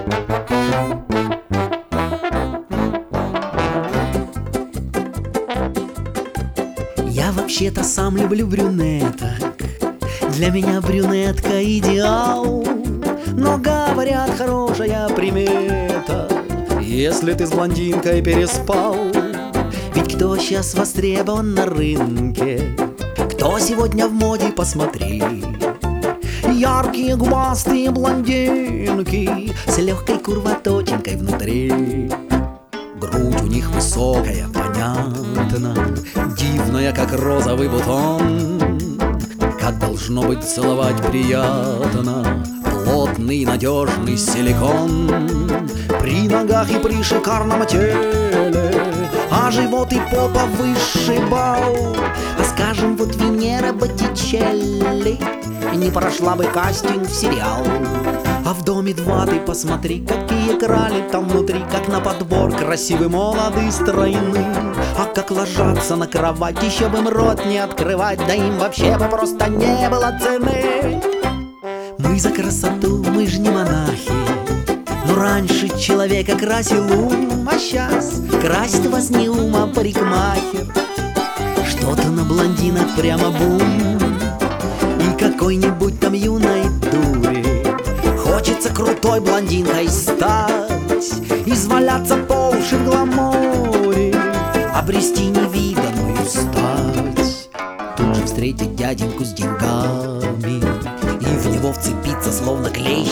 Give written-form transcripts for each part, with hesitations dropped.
Я вообще-то сам люблю брюнеток, для меня брюнетка идеал. Но говорят, хорошая примета, если ты с блондинкой переспал. Ведь кто сейчас востребован на рынке, кто сегодня в моде, посмотри. Яркие губастые блондинки с легкой курвоточинкой внутри. Грудь у них высокая, понятно, дивная, как розовый бутон. Как должно быть целовать приятно плотный, надежный силикон. При ногах и при шикарном теле, а живот и попа высший бал. А скажем, вот Венера Боттичелли не прошла бы кастинг в сериал. А в доме-2 ты посмотри, какие крали там внутри, как на подбор красивый, молодый, стройный. А как ложатся на кровать, еще бы им рот не открывать, да им вообще бы просто не было цены. Мы за красоту, мы ж не монахи, но раньше человека красил ум, а сейчас красит вас не ум, а парикмахер. Что-то на блондинах прямо бум. И какой-нибудь там юной дуре хочется крутой блондинкой стать, изваляться по уши в гламуре, обрести невиданную стать. Тут же встретить дяденьку с деньгами и в него вцепиться словно клещ.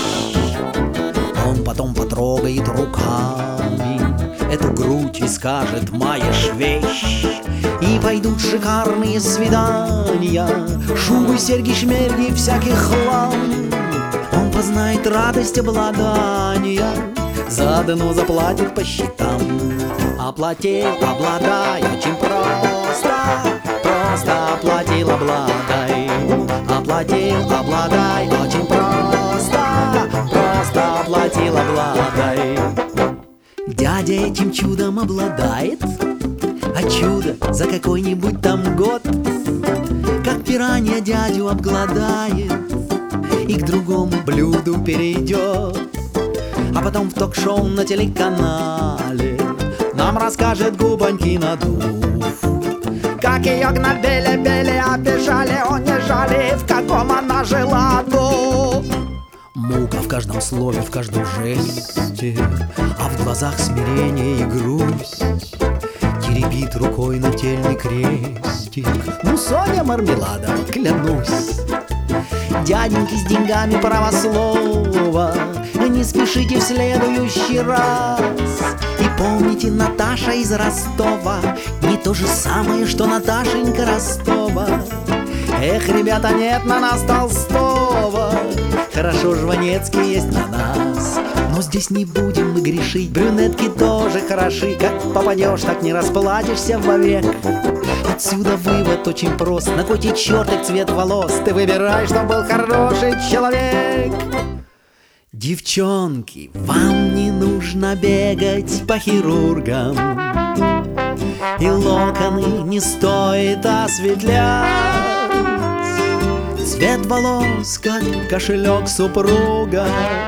Он потом потрогает руками эту грудь и скажет: «Маешь вещь». И пойдут шикарные свидания, шубы, серьги, шмерги, всякий хлам. Он познает радость обладания, заодно заплатит по счетам. Оплатил, обладай, очень просто, просто оплатил, обладай. Оплатил, обладай, очень просто, просто оплатил, обладай. Дядя этим чудом обладает, а чудо за какой-нибудь там год, как пиранья дядю обгладает и к другому блюду перейдет. А потом в ток-шоу на телеканале нам расскажет, губоньки надув, как ее гнобели, обижали, унижали, в каком она жила аду. Мука в каждом слове, в каждом жесте, а в глазах смирение и грусть. Теребит рукой нательный крестик, ну, Соня Мармеладова, клянусь. Дяденьки с деньгами, право слова, не спешите в следующий раз. И помните, Наташа из Ростова не то же самое, что Наташенька Ростова. Эх, ребята, нет на нас Толстого, хорошо Жванецкий есть на нас. Но здесь не будем мы грешить, брюнетки тоже хороши. Как попадешь, так не расплатишься вовек. Отсюда вывод очень прост: на кой тебе чертик цвет волос, ты выбирай, чтоб был хороший человек. Девчонки, вам не нужно бегать по хирургам, и локоны не стоит осветлять. Цвет волос, как кошелек супруга,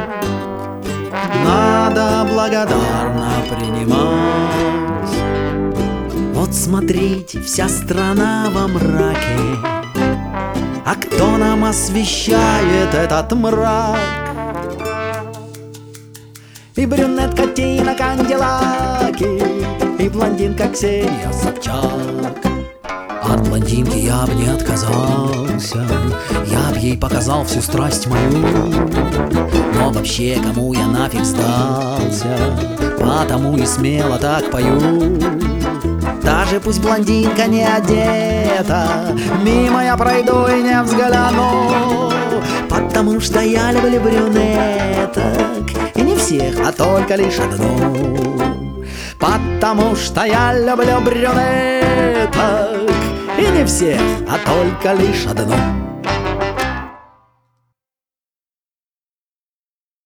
надо благодарно принимать. Вот смотрите, вся страна во мраке, а кто нам освещает этот мрак? И брюнетка Тина Канделаки, и блондинка Ксения Собчак. От блондинки я б не отказался, я б ей показал всю страсть мою. Но вообще, кому я нафиг сдался, потому и смело так пою. Даже пусть блондинка не одета, мимо я пройду и не взгляну, потому что я люблю брюнеток, и не всех, а только лишь одну. Потому что я люблю брюнеток, и не всех, а только лишь одну.